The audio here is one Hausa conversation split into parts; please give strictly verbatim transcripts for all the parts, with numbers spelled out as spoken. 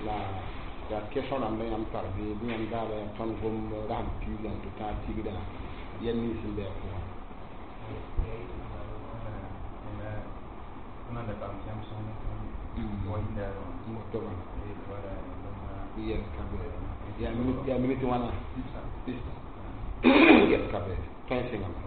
la ya question am la am tarbi bi am dala ton gom ram pi lan to ta tigida yen ni sin be ko una da kam jam son ko inda mo to ba e wala yen kabe ya minute ya minute wana pista yen kabe pensing am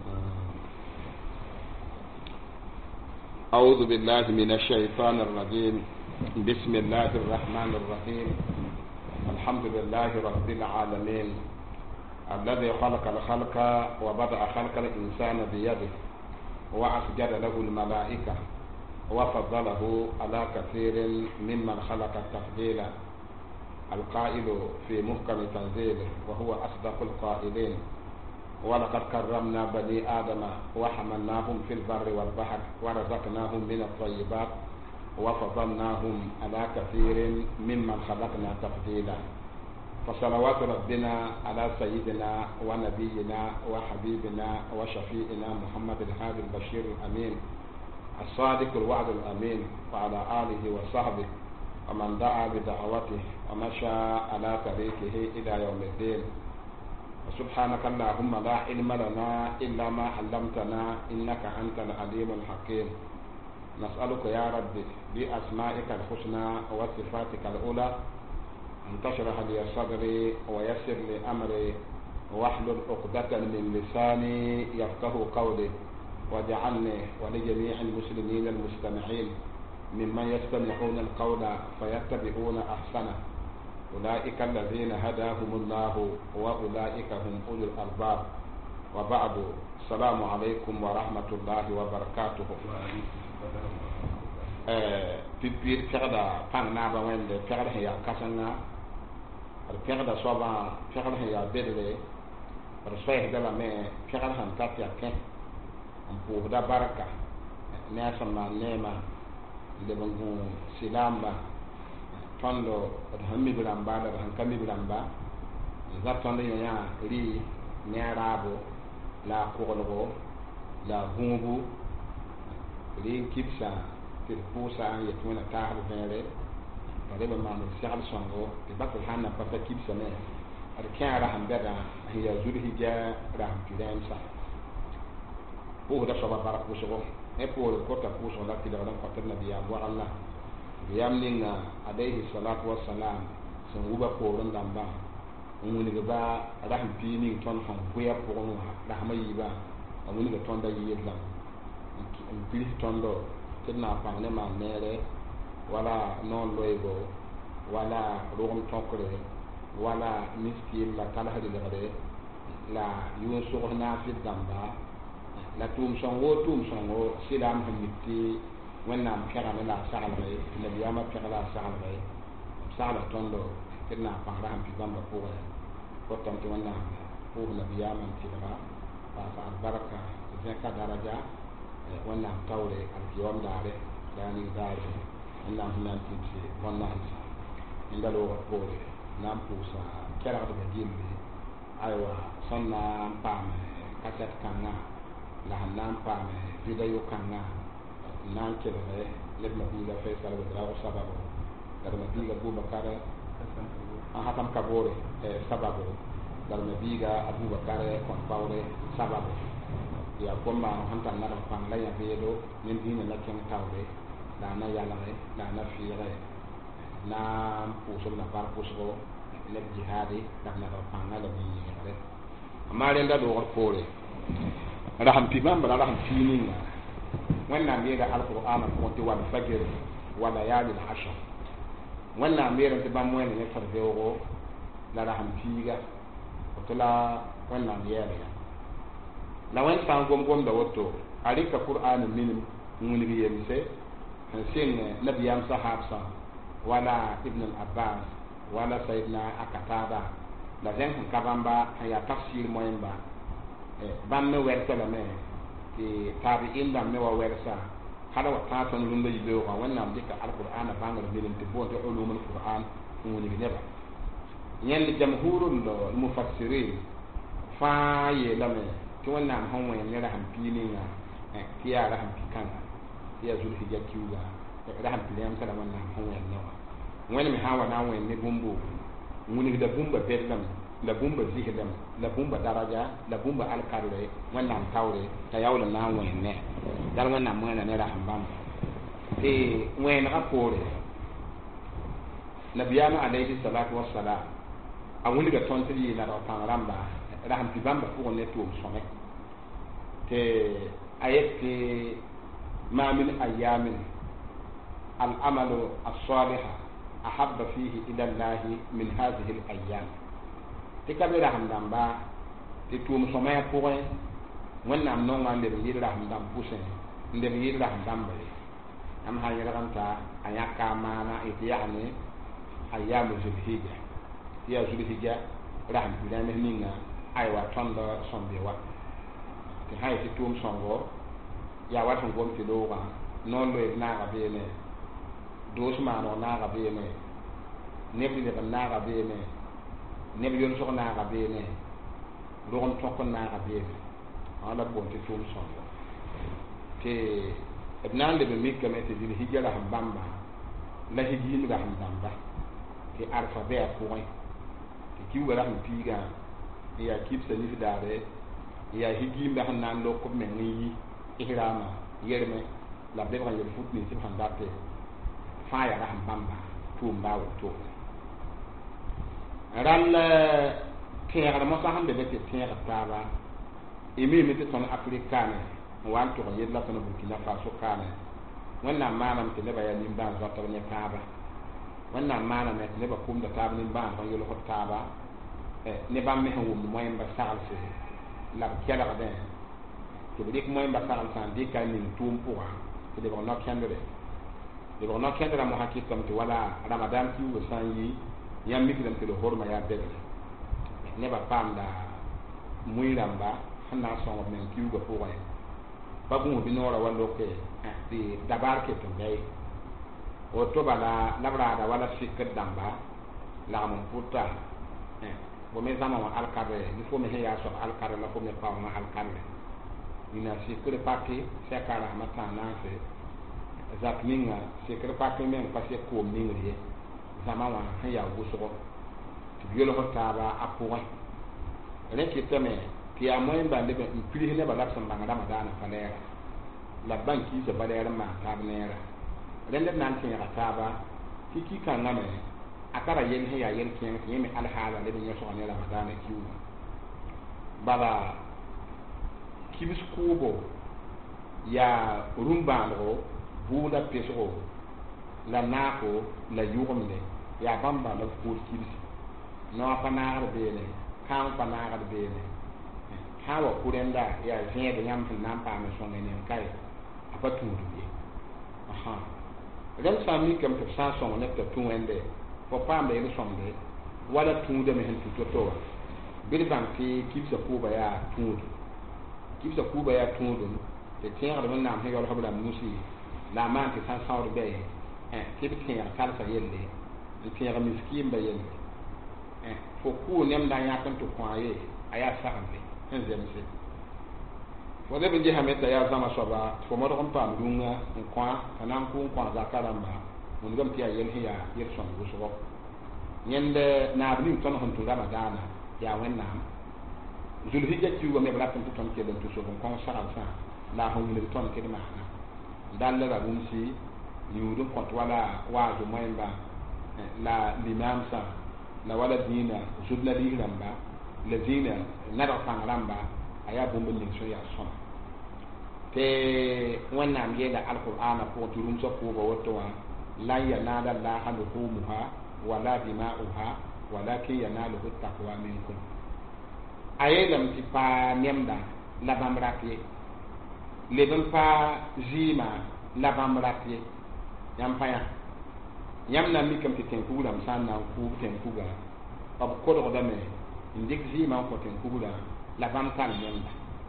أعوذ بالله من الشيطان الرجيم بسم الله الرحمن الرحيم الحمد لله رب العالمين الذي خلق الخلق وبدأ خلق الإنسان بيده وأسجد له الملائكة وفضله على كثير ممن خلق تفضيلا القائل في محكم تنزيله وهو أصدق القائلين ولقد كرمنا بني آدم وحملناهم في البر والبحر ورزقناهم من الطيبات وفضلناهم على كثير ممن خلقنا تفضيلا فصلوات ربنا على سيدنا ونبينا وحبيبنا وشفيئنا محمد الهادي البشير الأمين الصادق الوعد الأمين وعلى آله وصحبه ومن دعا بدعوته ومشى على طريقه إلى يوم الدين سبحانك اللهم لا علم لنا إلا ما علمتنا إنك أنت العليم الحكيم نسألك يا رب بأسمائك الحسنى وصفاتك الأولى أن تشرح لي صدري ويسر لي أمري واحلل عقدة من لساني يفقه قولي واجعلني ولجميع المسلمين المستمعين ممن يستمعون القول فيتبعون أحسنه أولئك الذين هداهم الله وأولئك هم أولو الألباب وبعد السلام عليكم ورحمة الله وبركاته بيبير فعلا فان نابا وين فعلا هي كاسنا فعلا صوبا فعلا هي بدري رسوله دلا مي فعلا هم تاتيا كين أمبو دا بركة ناس ما نيما لبنغو سلامبا tondo hammi bilamba da hankami bilamba za tondo ya ri ne arabo la kokolgo la gungu ri kipsa til pusa ya tuna ta har vere kare ba mamu sal songo te bakul hanna pata kipsa ne ar kara hambada hiya zulhijja ram tiran sa po da soba barak puso e po ko ta puso la tilan ko tan nabiya wa Allah yamninga alayhi salatu wassalam sun uba koron damba umuni ba rahim pini ton han kuya poron wa rahma yiba umuni ga ton da yidla en pili ton do tinna pangne ma mere wala non loygo wala rom tokre wala miskin la kala hadi de la yun sohna fi damba la tum songo tum songo silam hamiti wẽnnaam kɛgame la a saglge nabiyaamã pɛg la a saglge b sagla tõndo tɩ d na n pãng rasm pɩ bãmba pʋgẽ kotame tɩ wẽnnaam pʋʋs nabiyaamã n tɩlga paasa albarka tɩ zẽka daraja wẽnnaam taoore alkiyoom daare daa ning daare wẽnnaam sẽn na n tɩbse bõn-nansã yẽnda loogr poore na n pʋʋsa kɛrgdga gilli aywa sẽn na n paame kaset kãngã la sẽn na n paame video kãngã nan kelere leb na biga faisal wa drago sababu dar na biga Abubakar an hatam kabore sababu dar na biga Abubakar kon pawre sababu ya komma hantan na pan la ya bedo nin dina la ken tawre da na yalare da na fiire na pusul na par pusul le jihadi da na pan la bi yare amma len da do kore raham pibam bala raham fininga wannan ne da alqur'ana ko ti wal fajr wa layali al-ashr wannan ne da ban mu ne farbewo la raham figa to la wannan ne ya la wan san gom gom da wato alika qur'anin min mun bi yemse sin nabiyam sahabsa wala ibn al-abbas wala sayyidina akatada la zen kan kabamba ya tafsir moyemba ban me werta la me ti tabi'in da me wa wersa hada wa tatan lunda yido wa wannan dika alqur'ana bangar min ti bo to ulumul qur'an mun bi neba ñen jamhurul mufassirin fa ye la me to wannan hon wa ne raham pini nga ti ya raham pikan ya zul hijja kiwa raham piliyam sala wannan hon wa ne wẽnd me sã n wa na n wẽnd ne bũmbu wilgda bũmba bedlem la bũmba zislem la bũmba daraja la bũmba alkarre wẽnnaam taoore t'a yaool n na n wẽend ne dal wẽnnaam wẽnda ne rasem bãmba tɩ wẽenegã poore nabiyaamã alayhi salatu wasalam a wilga tõnd tɩ d yɩɩ nadg pãng rãmba rasem tɩ bãmba pʋgẽ ne tʋʋm sõme tɩ a yet tɩ ma min ayamin al'amalu alsaliha ahabba fihi ila llahi min hadihi alayam tɩ ka be rasem dãmba tɩ tʋʋm sõmã pʋgẽ wẽnnaam nongã n leb yɩɩd rasem dãmb pʋsẽ n leb yɩɩd rasem dãmba ye yãmb sã n yẽdg n ta a yãka a maana tɩ yagne ayamu zulhija tɩ yaa zulhija rasem pilãems ninga aywa tõnd sõmbe wa tɩ sã yetɩ tʋʋm sõngo yaa wa sẽn gom tɩ loogã noor loeed naaga beene doos maaneg naaga beene neb leb n naaga beene neb yolsg naaga beene rogem tõk n naaga beene ã la boon tɩ tʋʋm sõngo tɩ b na n leb n mikame tɩ zilhija rasem bãmba la higiim rasem dãmba tɩ arfa bɩ a pʋgẽ tɩ kiuga rasem piigã n yaa kibsa nisdaare n yaa higiimda sẽn na n lok b meng n yi ihrama yerme la bebg n yel fut nins b sẽn date fãa yaa rasem bãmba tʋʋm baa wotone rall tẽegr mosã sẽn be be tɩ tẽegd taaba y miime tɩ tõnd afrik kaane n wa n tʋg n yell la tõnd burkina faso kaane wẽnnaam maaname tɩ nebã yaa nin-bãan zoatg ne taaba wẽnnaam maaname tɩ nebã kʋmda taab nin-bãaneg n yolgd taaba ne bãmb me sẽn wʋmd moẽmba saglse la b kelgdẽ tɩ b dɩk moẽmba saglsã n dɩka a ning tʋʋm pʋga tɩ lebg no-kẽndre lebg no-kẽndrã mosã kɩtame tɩ wala ramadan kiuugã sã n yi yãmb mislame tɩ d hormã yaa begre nebã paamda mũi rãmba sẽn na n sõngb meng kiuugã pʋgẽ pa gũus bɩ noorã wa loke tɩ dabaar ket n bɩ woto bala la b raada wala sɩkd dãmba lagm n pʋta fo me zãma wã alkarre bɩ fo me sẽn yaa soab alkarre la fo me paoongã alkarre nina sɩkr pake sɛka rasmã tãag-naase zak ninga sɩkr pake meng pa sek koom ningr ye zãma wã sẽn yaa wʋsgo tɩ b yolgd taaba a pʋgẽ rẽ kɩtame tɩ yaa moẽmba leb n pirs nebã la b sẽn bãng ramadaanã pa lɛɛra la b bãng kiisa pa lɛɛr n maan taab neera rẽnd d na n tẽega taaba tɩ ki-kãngame a tara yel sẽn yaa yel kẽeng tɩ yẽ me alhaala leb n yõsga ne ramadaanã kiuugã bala kibs kʋʋbo yaa rũm-bãanego buuda pesgo la naafo la yʋgemde yaa bãmb bãmba poor kibsi noa pa naagd beene kãng pa naagd beene sã n wa kʋ rẽnda yaa zẽed yãmb sẽn na n paame sõnge nen kae a pa tũudb ye rẽnd sã n mikame tɩ b sã n sõng neb t'a tũ wẽnde fo paamda yel sõmde wala tũudame sẽn tũ to-to wã bɩ d bãng tɩ kibsa kʋʋba yaa tũudum kibsa kʋʋba yaa tũudum tɩ tẽegd wẽnnaam sẽn yaoolg b rãmb nusi la a maan tɩ sã n sãood bɛ tɩ b tẽeg talsa yelle n tẽeg miskiimba yelle fo kʋʋ nemda n yãk n tɩ kõ ye a yaa sagemde n zemse fo leb n gesame t'a yaa zãma soaba tɩ fo modg n paam rũngã n kõ t'a na n kʋʋn kõ zaka rãmba wingame tɩ yaa yel sẽn yaa yel sõng wʋsgo yẽnd naab ning tõnd sẽn tũ ramadaana yaa wẽnnaam zulhija kiuugã me b ratɩm tɩ tõnd kell n tɩ sob n kõng saglsã la a sẽn wilg tõnd tɩ d maana dall ra wũmsi yũud n kõt wala waazo moẽmba la limaamsã la wala dĩinã zudla liis rãmba la dĩinã nadg pãng rãmba a yaa bũmb ning sẽn yaa sõma tɩ wẽnnaam yeela alqur'ana pʋgẽ tɩ rũmsã pʋʋba woto wã lan yanaala llaha luhumuha wala dima'uha walakin yanaluhu taqwa minkum a yeelame tɩ paa nemda la bãmb rat ye leb n pa zɩɩma la bãmb rat ye yãmb pa yã yãmb na n mikame tɩ tẽn-kug rãmb sã n na n kʋʋb tẽn-kugã b kodgdame n dɩk zɩɩmã n kõ tẽn-kugrã la bãmb tall nemda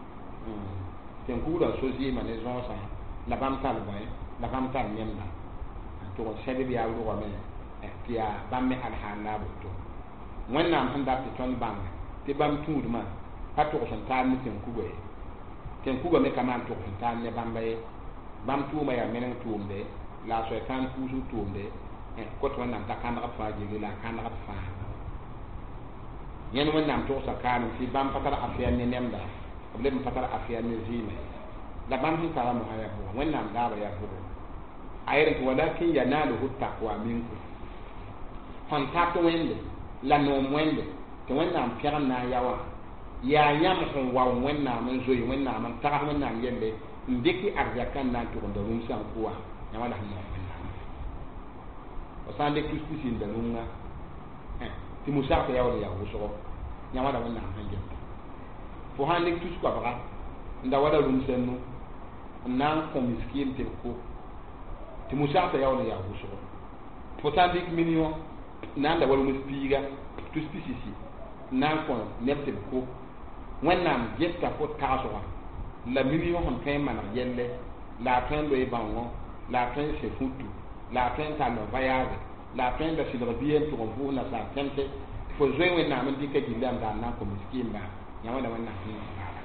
tẽn-kugrã so zɩɩmã ne zõosã la bãmb tall bõe la bãmb tall nemda n tʋg n sẽd b yaa rʋgame tɩ yaa bãmb me alhaal la a woto wẽnnaam sẽn dat tɩ tõnd bãng tɩ bãmb tũudmã pa tʋg sẽn taab ne tẽn-kuga ye tẽn-kuga me ka maan tʋg sẽn taab ne bãmba ye bãmb tʋʋmã yaa meneng tʋʋmde la a soɛ-kãan puusg tʋʋmde ko to wannan ta kan fa ji la kan fa yen wannan to sa kan fi bam patara afiya ne nemda problem patara afiya ne zime la bam hin kala mo haya ko wannan da ba ya ko ayre walakin yanaluhu taqwa minkum contact wende la no wende to wannan fiyan na yawa ya yam ko wa wannan mun zo yi wannan man ta wannan yende ndiki arjakan na to da mun san kuwa ya wala hanna wannan o sande kuspisi nda lunga eh ti musa ta yawa ya wuso ya wala wannan hanje fo hande tus ko baka nda wala lum sennu nan ko miskin te ko ti musa ta yawa ya wuso fo sande minio nan da wala muspiga tuspisi si nan ko nepte ko wannan jetta ko taso la million on pain man yelle la fin de bango la fin c'est foutu la fin ça le voyage la fin de se bien pour vous na sa tente faut jouer wannan man dika jilan da nan ko miskin ba ya wala wannan hin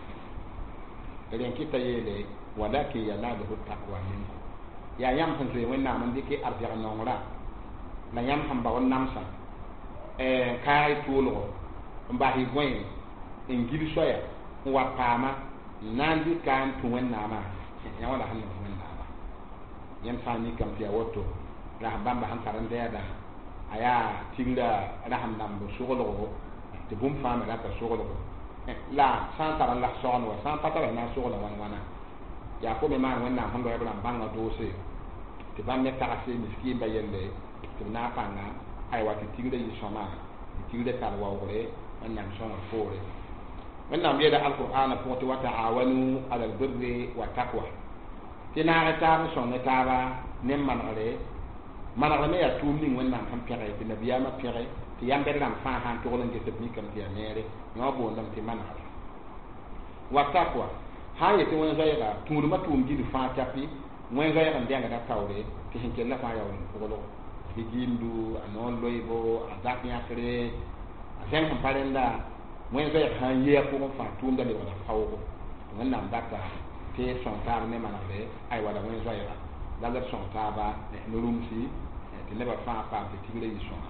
ba ren kita yele walakin yanalu taqwa min ya yam kan jouer wannan man dika arja nongra la yam hamba wannan sa eh kai tulo mba hi gwen ingiri soya wa pama nandi kan tu wenna ma ya wala hanno wenna ma yan fami kam fiya woto la bamba han karande da aya tinga raham nam bo sugolo te bum fami la ta sugolo la san tara la son wa san patara na sugolo wan wana ya ko me ma wenna han do yabla banga do se te bamme ta se miskin ba yelle te na panga ay wati tinga yi soma tinga kal wa wore wannan son fore wannan biya da alqur'ana ko ta wata awanu alal birri wa taqwa tina ta son ta ba nem man ale man ale ya tumni wannan han pere bi nabiya ma pere ti yambe ram fa han to lan ke tebni kam ti amere no bo ndam ti man ale wa taqwa ha ye ti wona zayga tumur ma tum gi fa tapi moy zayga ndenga da tawre ti hinke la fa yawo ko lo ti gindu anon loibo adak nya kre asen kan parenda moy zayga han ye ko fa tum da le wala fawo wannan data te son tar ne manale ay wala moy zayga daga son taba no rumsi ti ne ba fa fa ti tigre yi son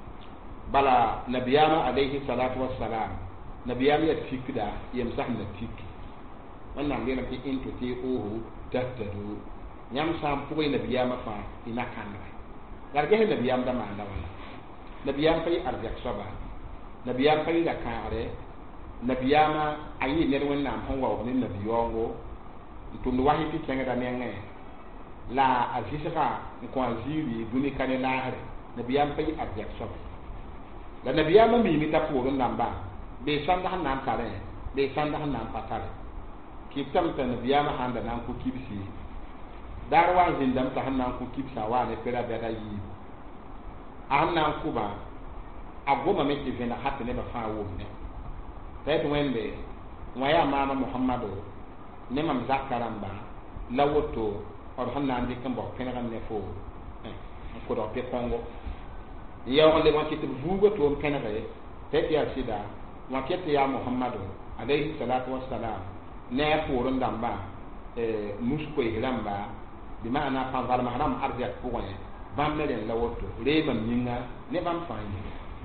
bala nabiyama alayhi salatu wassalam nabiyama ya tikda yamsah na tik wannan ne ke into te ohu tattadu nyam sam puwe nabiyama fa ina kanra garge nabiyam da manda wala nabiyam fay arjak soba nabiyam fay da kare nabiyama ayi ne wannan han wa ne nabiyongo tundu wahi ti kenga da nenge la azisaka ko aziri duni kane lahare nabiyam fay arjak soba la nabiyama mi mi ta purun namba be sanda han nan kare be sanda han nan patare kiptam ta nabiyama handa nan ku kibsi darwa zindam ta han nan ku kibsa wa ne pera beda yi an nan ku ba agoma me ti vena hatta ne ba fa wo ne tayto wende waya mama muhammadu ne mam zakaramba lawoto or han nan di kambo kenan ne fo eh ko do pe kongo yaw on le wakati bugo to kenan re tayto ya sida wakati ya muhammadu alayhi salatu wassalam ne furun damba eh musko hiramba bi maana pa val mahram arjat ko woni bam ne den lawoto reba minga ne bam fani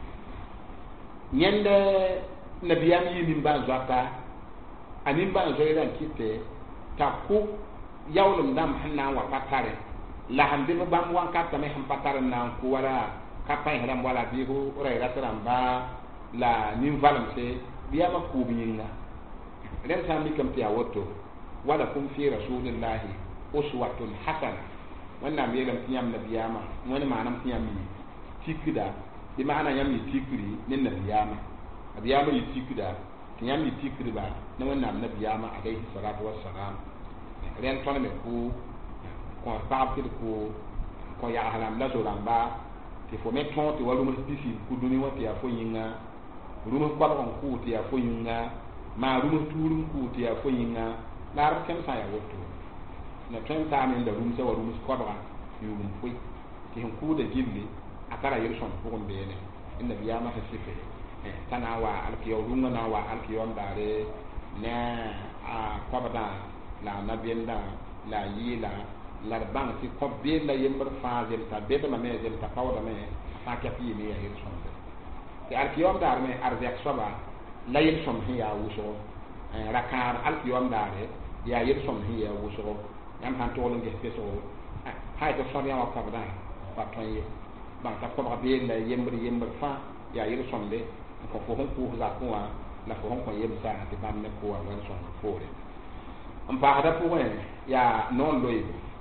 nyende nabiyam yi min ba zaka anin ba zo ran kite ta ku yawlum dam hanna wa patare la hande mo bam wan ka ta me ham patare na ku wala ka pa hiram wala bi ho ora rataram ba la nin valamse biya ma ku binga ren sa mi kam tiya woto wala kum fi rasulillahi uswatun hasana wannan me lam tiyam nabiyama wani ma'anam tiyam mi tikida bi ma'ana yam mi tikiri nin nabiyama nabiyama yi tikida tiyam mi tikiri ba na wannan nabiyama alayhi salatu wassalam ren ton me ku ko taabtir ko ko ya halam la zoramba ti fo me ton ti walu mo spisi ku duni wati ya fo yinga rumo ko ko ku ti ya fo yinga ma rumo turun ku ti ya fo yinga lar kem sa ya woto na tren ta men da rum se wa rum ko ba yum fu ti hin ku da jilli akara yir son ko be ne inda biya ma hasife eh tana wa alkiyo runga na wa alkiyo ndare ne a ko ba la na bienda la yila la bang ti ko be la yember fa zel ta be ma me zel ta pawda me fa ka pi me ya yel son ti al kiyom dar me arzek soba la yel son ya wuso rakar al kiyom dare ya yel son ya wuso yam han to lo nge peso hay to son ya wa ka da pa ton ye bang ta ko ba be la yember yember fa ya yel son de ko ko hon ku za ko wa la ko hon ko yem sa ti bam ne ko wa wan son fore am pa hada pu ya non loy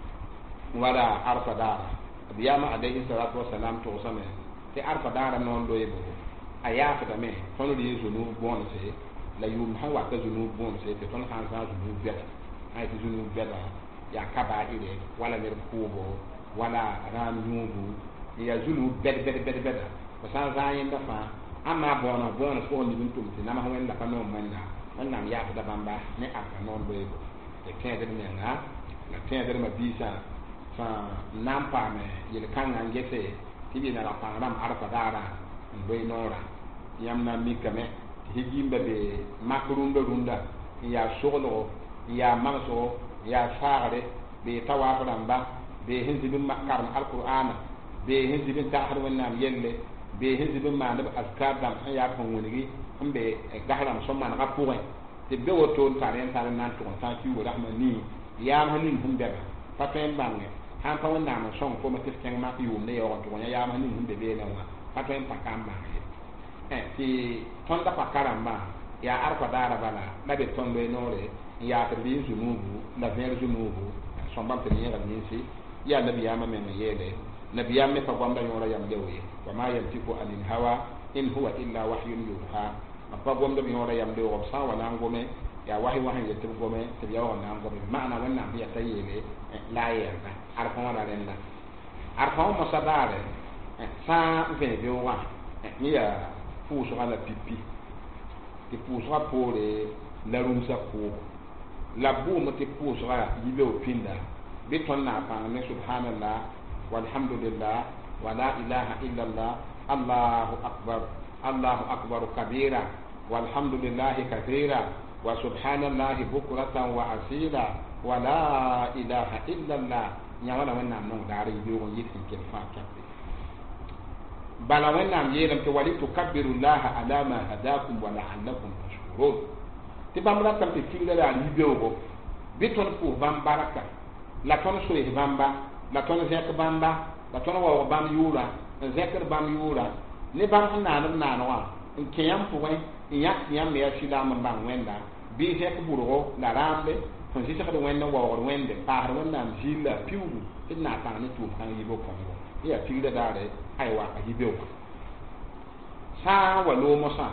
wala arfa dara biyama alayhi salatu wassalam to sama te arfa dara non loy bo aya fa me tono di zunu bon se la yum ha wa ka zunu bon se te tono han sa zunu beta ay te zunu beta ya kaba ile wala mer kubo wala ram nyubu ya zunu bed bed bed bed ko sa za yin da fa amma bona bona ko ni bin tum na ma wen la kanu manna wannan ya da bamba ne aka non loy bo te kede ne nga la kede ma bisa fa nampa me yel kanga ngese tibi na la pangram arfa dara loy nora yamna mikame hijimba be makrunda runda ya soglo ya manso ya saare be tawaframba be hinzibin makaram alqur'ana be hinzibin tahar wannan yelle be hinzibin ma da azkar dam ya kon wonigi ambe gahram somma na kapuwe te be woto taren taren nan to tan ki wo rahmani ya hanin humbe ba papen bange han pa wonna ma son ko ma kisken ma yu ne yo to ya hanin humbe be na wa papen pakamba eh ti tonda pakaramba ya arfa dara bala na be tondo enore ya terbi zunubu na ver zunubu somba te ni ni si ya nabi ya ma men yele nabi ya me fa gwamba yora yam dewe wa ma yantiku anil hawa in huwa illa wahyun yuha apa gwamba yora yam dewe wa sa wala ngome ya wahi wahi yete gome te ya wa ngome maana wannan biya tayele la yerda arfa wala renda arfa mo sadare sa ve be wa ni ya puso ala pipi ti puso a pole la rumsa ko la boum ti puso a yibe opinda biton na pa ne subhanallah walhamdulillah wala ilaha illallah allahu akbar allahu akbar kabira walhamdulillah kathira wa subhanallah bukratan wa asila wala ilaha illallah nyawala wannan non dare yibe won yitin ken fa kabe bala wannan yelam to wali tukabbiru llaha ala ma hadakum wa la'allakum tashkurun ti bamra tam ti tinga la libeo biton ko bambaraka la ton so e bamba la ton zek bamba la ton wa bam yura zekr bam yura ne bam hana na na wa in kiyam ko wai in yak yam me ashida man bang wenda bi zek buro la rambe ton si sa ko wenda wa wende pa har wannan jilla piwu ina ta ne tu kan yibo ko ya tinga dare aiwa a hibe ko sa walo mosa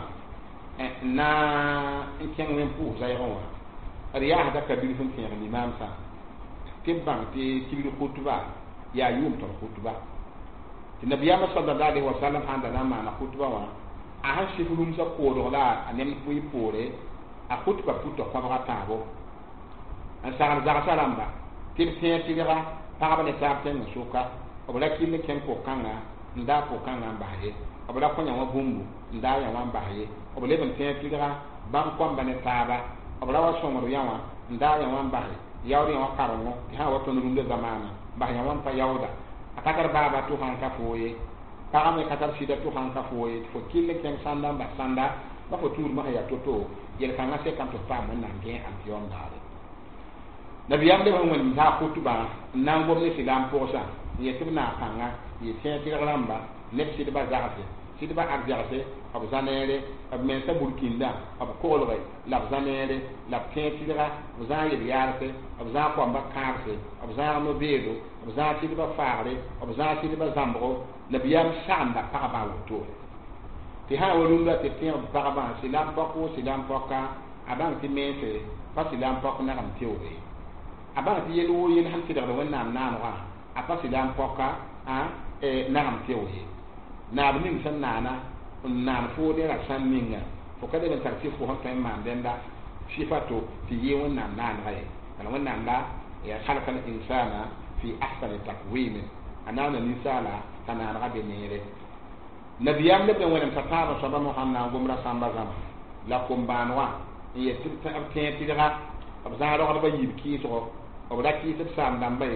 na ken wen pu zai ronwa riya hada kabir fun ken imam sa tibban ti kibir khutba ya yum to khutba nabiya sallallahu alaihi wasallam handa na ma na khutba wa a han shifulum sa ko do la anem pu ipore a khutba puto ko ma tabo an sa ga salamba tib ken tigra pa ba ne sa ken suka o bla kin ken ko kanga nda ko kanga baye o bla ko nyawa bumbu nda ya wan baye o bla ben ken tigra bam ko mbane taba o bla wa somo yawa nda ya wan baye yawri wa karongo ha wa to nunde zamana baye wan pa yawda akakar baba to han ka foye pa ame katar sida to han ka foye fo kin ken sanda ba sanda ba ko tur ma ya to to yel kanga se kan to pa mon nan gen am yon dare nabiyam de won ta kutuba nan gomne silam posa yetibna kanga yete tiralamba nepsi de bazarte sidba arjase ab zanere ab men ta burkinda ab kolore la zanere la pentira ab zanere yarte ab za ko amba karse ab za no bedo ab za sidba faare ab za sidba zambro nabiyam sanda paraba wuto ti ha wolunda te tin paraba silam poko silam poka aban ti mete pa silam poko na kam teore aban ti yelo yen han ti da wannan nanwa apa silam poka a e nam tewe na abnin san nana nan fo de la san minga fo kada ben tarti fo han tay man denda sifato fi yewon nan nan ray kana wannan da ya khalaqa al insana fi ahsani taqwim anana nisala kana rabe nere nabiyam de ben wona fataba saba muhammad gumra samba zama la kumbanwa ye tilta abten tidra abza ro ba yibki so obda ki tit sam dambe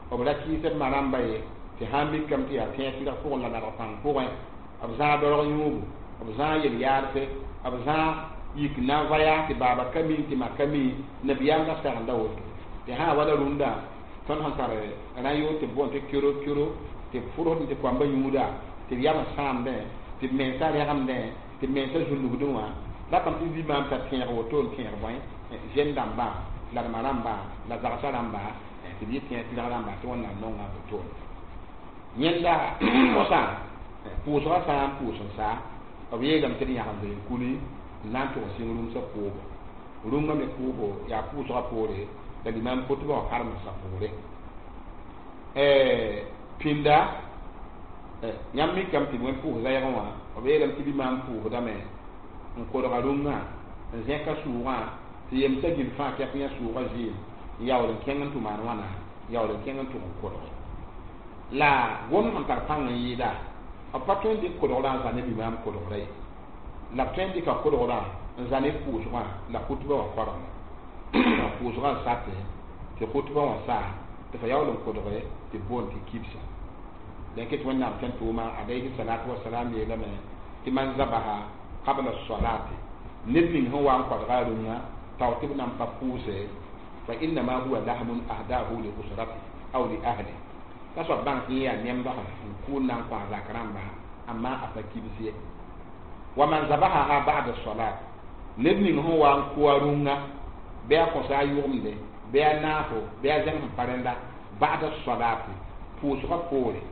obra ki se maramba ye ti hambi kam ti ya tiya ti da ko la la pang ko wa abza do yu abza yel yarfe abza yik na vaya ti baba kami ti makami nabiyam da sa nda woto ti ha wala runda ton han tare ana yo ti bon ti kiro kiro ti furo ti kwamba yuda ti yama sambe ti mensa ya gamde ti mensa julu guduma la kam ti bi mam ta tiya woto tiya wa jen damba la maramba la zakata ramba ti bi tiya ti ramba to na nonga to nyenda mosa pu so sa pu so sa obiye gam ti ya gamde kuni nan to singurum sa ko rumma me ko ya pu so apore da limam ko to ba karma sa pore eh pinda eh nyammi kam ti mo pu za ya wa obiye gam ti limam pu da me ko do garunga zeka suwa ti yem ta gil fa ka pinya suwa ji yawre kengan tu man wana yawre kengan tu ko do la won han tar pang yi da apaton di ko do la za ne limam ko do rai la tendi ka ko do la za ne pu suwa la kutuba wa ko la pu suwa sa te te kutuba wa sa te fa yawre ko do rai te bon ti kipsa dan ke to na kan tu ma alayhi salatu wassalam ye la me ti man zabaha qabla as-salati nidin huwa an qadgaruna tawtib nam papuse fa inna ma huwa lahmun ahdahu li usrati aw li ahli kaso bank ya nemba ku nan kwa zakaramba amma afakibisi wa man zabaha ba'da as-salat nidin huwa an kuwarunga be ko sa yumde be nafo be jan parenda ba'da as-salati pusu ka pore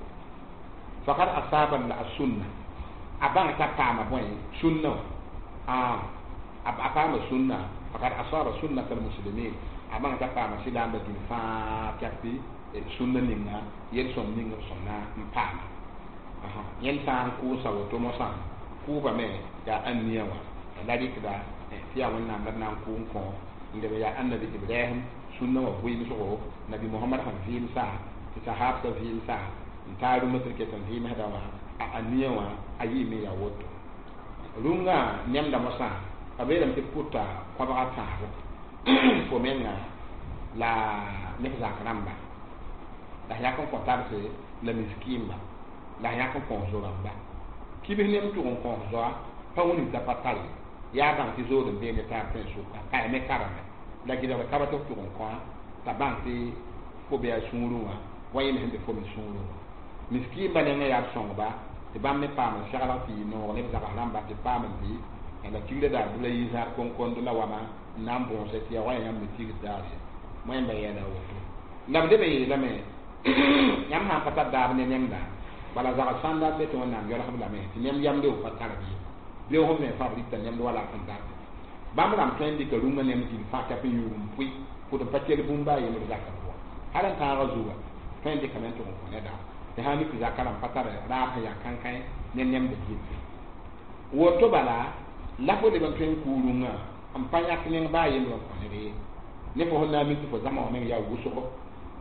faqad asaba as-sunnah abang ta pama boy sunna ah abama sunna fakad asara sunnat almuslimin abang ta pama silam da fa kapi sunna ninga yen son ninga sonna mpama aha yen san ku sawo to mo san ku ba me ya anniyawa ladi kida fiya wannan nan nan ku ko inda ya annabi ibrahim sunna wa buyi so nabi muhammad han fi sa sahab ta fi sa taru mutarke tan fi mahdawa a aniyawa ayi me ya woto lunga nyamda masa abela mti puta kwa baka ko menga la ne za karamba la ya ko kontarse la miskimba la ya ko konzo ramba kibe ne mtu ko konzo pa woni ta patali ya ban ti zo de be ne ta penso ka me karamba la gida ka ba to ko ko ta ban ti ko be asungurwa wayi ne hande fo mi sunguru miskimba ne ya songa ti bam ne pam shagala fi no ne za ramba ti pam bi la tigre da bula yi zar kon kon la wama nam bon se ti wa yam ti tigre da mo en baye da woto ndam de be la me nyam ha pata da ne nem da bala za sanda be to nam yo la habla me ti nem yam de ko tara bi be ho me fabrique nem do wala kan da bam ram ten di ko runga nem ti fa ta pe yum pui ko to patel bumba yi no da ka ko halan ta ga zuwa ten di kamen to ko ne da te ha ni ku za karam patara ra ha ya kan kai nem nem de ji woto bala lafo de ban tren kurunga ampanya kinen ba yin ro ko ne ne fo na mi fo zama o men ya wuso ko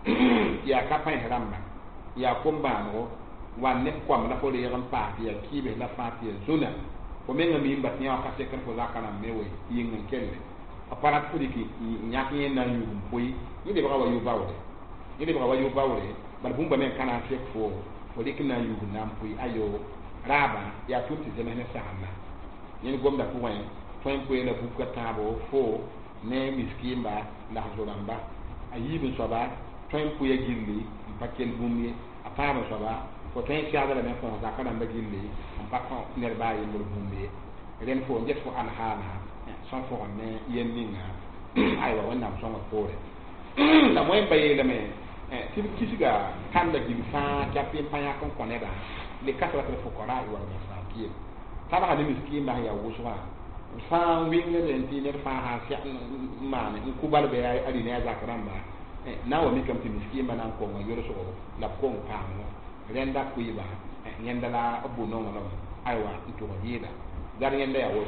ya ka pan ramba ya komba no wan ne ko am la fo le ran pa ya kibe la fa ya zona ko men mi mbat nya ka se kan fo la kana me we yin ngen kelle apara ko di ki nyak yen na yu boy ni de ba wa yu bawde ni de ba wa yu bawde bal bumba men kana se fo fo de kina yu na mpuy ayo raba ya tuti de men sa hanna yen gomda ko wen toin ko ela buka tabo fo ne miskimba la zoramba ayibe soba toin ko ya gilli bakel bumye apama soba ko toin siada la men ko zakana mba gilli ambako ner bayi mur bumye ren fo njet fo an hana son fo ne yen ninga aywa wannan son ko re la moy baye la me eh tibi kisiga kanda gil fa japi panya kon koneda le kasra ko ko ra wa masakin taba hadi miskin ba ya wuswa fa winga den ti ne fa ha sia mane ku bal be ay ali ne zakaramba na wa mi kam ti miskin ba nan ko ngo yoro so la ko pa mo renda ku iba nyenda la abu no no aywa to yida dar nyenda ya wo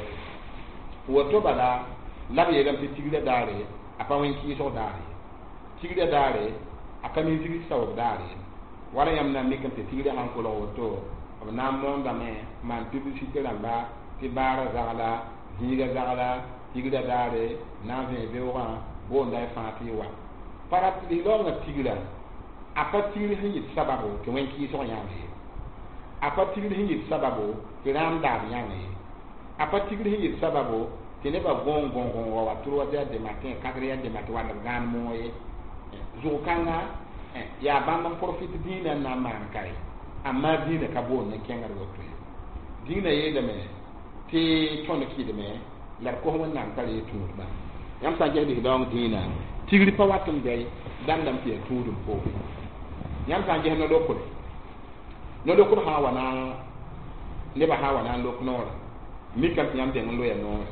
woto bala labe gam ti tigida dare apa wen ki so dare tigida dare akami tigida so dare wala yam na mi kam ti tigida han ko lo woto na monda me man publicité la ba ti bara zagala higa zagala tigida dare na ve be wa bo ndai fati wa para li lo nga tigida a pa tigri hin yit sababu to wen ki so yame a pa tigri hin yit sababu to ram da yame a pa tigri hin yit sababu to ne ba gon gon gon wa turo da de matin quatre heures de matin wa gan moye zo kanga ya bambam profit dina na man kai amma dina ka bo ne kengar wotu dina ye da me ti tono ki de me la ko won nan kare tu ba yam sa je di dong dina tigri pa watum be dandam ti tu dum ko yam sa je no do ko no do ko ha wana le ba ha wana lo ko no mi kam yam de lo ya no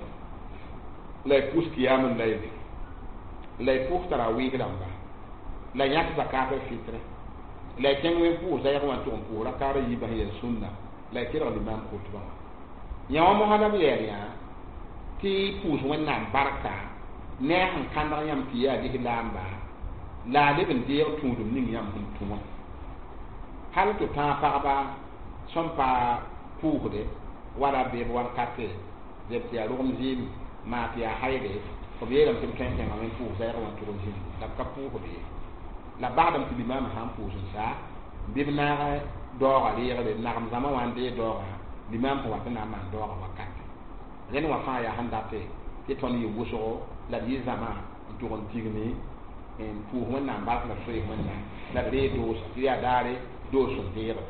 la pus ki yam lay la pus tara wi gamba la yak zakat fitre la ken we pu za yakwa to ko la kare yi ba ya sunna la kira limam ko to nyawa mo hada bi ya ti pu so na barka ne han kan da yam ti ya di lamba la de ben de to dum ning yam hun tuma hal to ta pa ba som pa pu de wala be wan kate de ti ya rum zim ma ti ya haide ko be ram tin kan kan amen pu za yakwa to rum zim la ka pu ko be la baadam ti limam han puusun sa bibna doga liya de nakam zama wande doga limam ko watana man doga wakati len wa fa ya handate ti ton yu wuso la yi zama to on tigni en pu wonna mbal la soy wonna la re do ya dare do so dira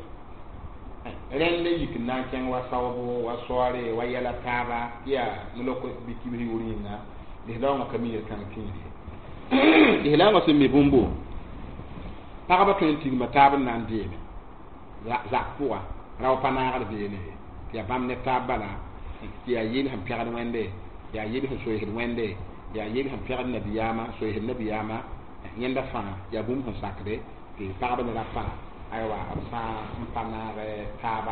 ren le yik na ken wa sawabu wa soare wa yala taba ya muloko bikibri uringa de donga kamil kan kindi de la ngasi mi bumbu pagaba twenty matab nan deme za za kuwa raw panaar beene ya bam ne tabala ya yin ham piar wende ya yin ho so hin wende ya yin ham piar nabiyama so hin nabiyama nyenda fa ya bum ho sakre ti pagaba ne rafa aywa amsa panaar taba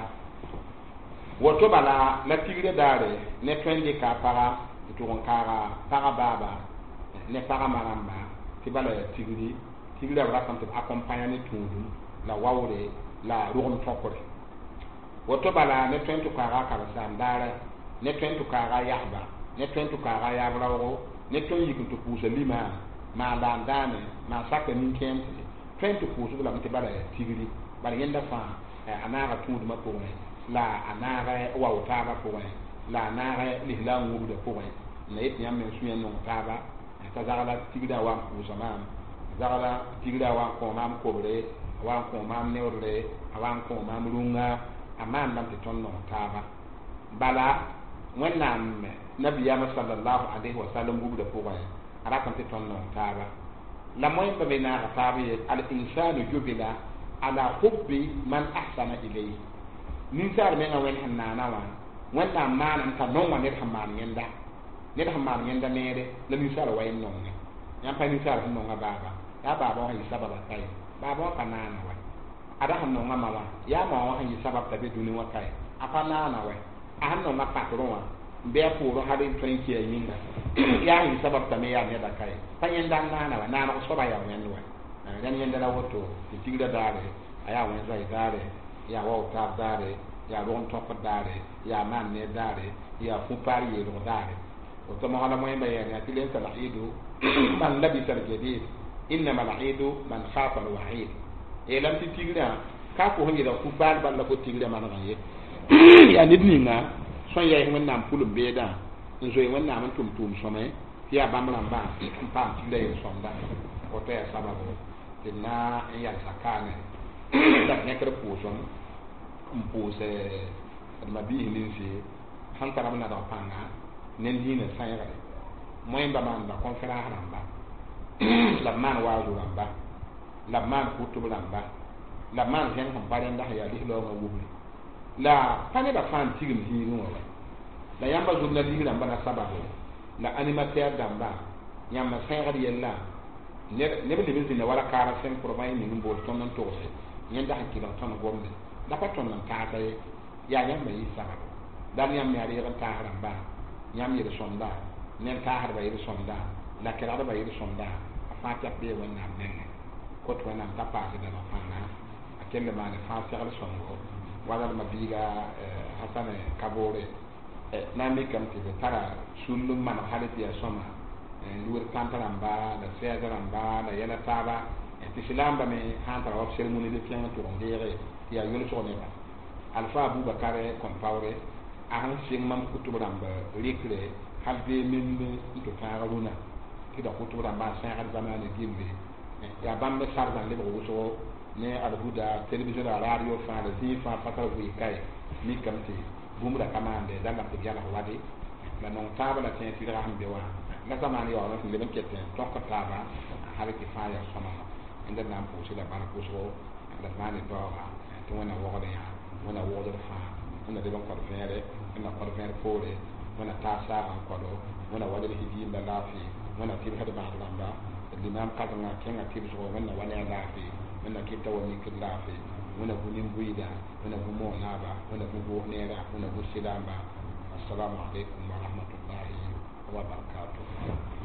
woto bala la tigre dare ne twenty ka para to on kara para baba ne para maramba ti bala tigri tigla ra kam te accompagner tudu la wawre la ruhum tokore woto bala ne twentu kara kala sandara ne twentu kara yahba ne twentu kara yabrawo ne ton yikuntu pusa lima ma landane ma sakka min kente twentu pusu la mte bala tigri bala yenda fa anara tudu ma ko la anara wawta ba ko la anara lihla ngubu de ko na yit nyam men suyen no taba ta zagala tigda wa pusa mam zagala tigda wa ko mam ko bre wa ko mam neurre wa ko mam runga amam dam te tonno taba bala wannan nabiyama sallallahu alaihi wasallam gubu da ko wa ara kan te tonno taba la moy ba bena tabi al insanu jubila ala hubbi man ahsana ilayhi nin sar men nga wen hanana wa wannan man ta non wa ne hamman yenda ne hamman yenda ne le nin sar wa en non ne yan pa nin sar non nga baba ya baba wa sababa kai baba ka nana wa ada han no mama wa ya ma wa han sabab tabe duni wa kai apa nana wa ahan no ma patron wa be ko ro hadin twenty ya yinga ya hin sabab tabe ya ne da kai panyen dan nana wa nana ko soba ya wen wa dan yenda la woto ti tigda dare aya wen zai dare ya wa ta dare ya ron top dare ya man ne dare ya fu pari ye ro dare o to mo hala mo yamba ya ti len sala idu man labi sar jadid إنما العيد من خاف الوعيد إيه لم تتيجنا كافو هني لو كبار بل لو تيجنا ما نغني يعني دنينا سون يا هم نام كل بيدا نزوي من نام توم توم سومي يا باملا با بام تيجنا يسوندا وتر سببه تنا يا سكانه ده نكر بوسون مبوسه ما بيه نسي هانترا من دا بانغا نندينا سايرا موين بمان با كونفرا هرamba la man waazu ramba la man kutu ramba la man hen hon baden da ya li lo ngawuli la pane da fan tigim hi no wa la yamba zunna li ramba na sababu la animateur damba yamba sayar yella ne ne be be zina wala kara sen provay ni mbo ton non to se nyanda hakila ton gombe la paton nan ta ta ya yamba yi sababu dan yamba ya ri ta ramba yamba yi sonda nen ta harba yi sonda la kera ba yi sonda fata be wonna nenge ko to wonna ta pa de la fana akelle ma ne fa ser songo wala ma biga hasane kabore na mi kam ti tara sunu man halati ya soma ndur kantaramba da segaramba da yana taba ti silam ba me han tara wa ceremony de fianga to ndere ya yolo so ne ba alfa abubakar kompawre a han sing mam kutubu ramba rikre halbe min to taaruna ki da kutubu ramba sa har zamane gimbe ya bambe sarban le bo so ne alhuda television radio fa de zi fa fatara wi kai mi kamti bumra kamande dalla ko yalla wadi la non tabala tin ti raham be wa la zamane yo no le ben kete to ko taba hal ki fa ya sama inda nam ko sila bana ko so la mane to ha to wana wo de ya wana wo de fa wana de ban ko fere wana ko fere fore wana ta sa an ko do wana wadi hiji la lafi wana ti hada ba lamba l'imam kadanga kenga tibi so wana wana lafi wana kita wani kilafi wana bunin buida wana bumo naba wana bubo nera wana busilamba assalamu alaikum wa rahmatullahi wa barakatuh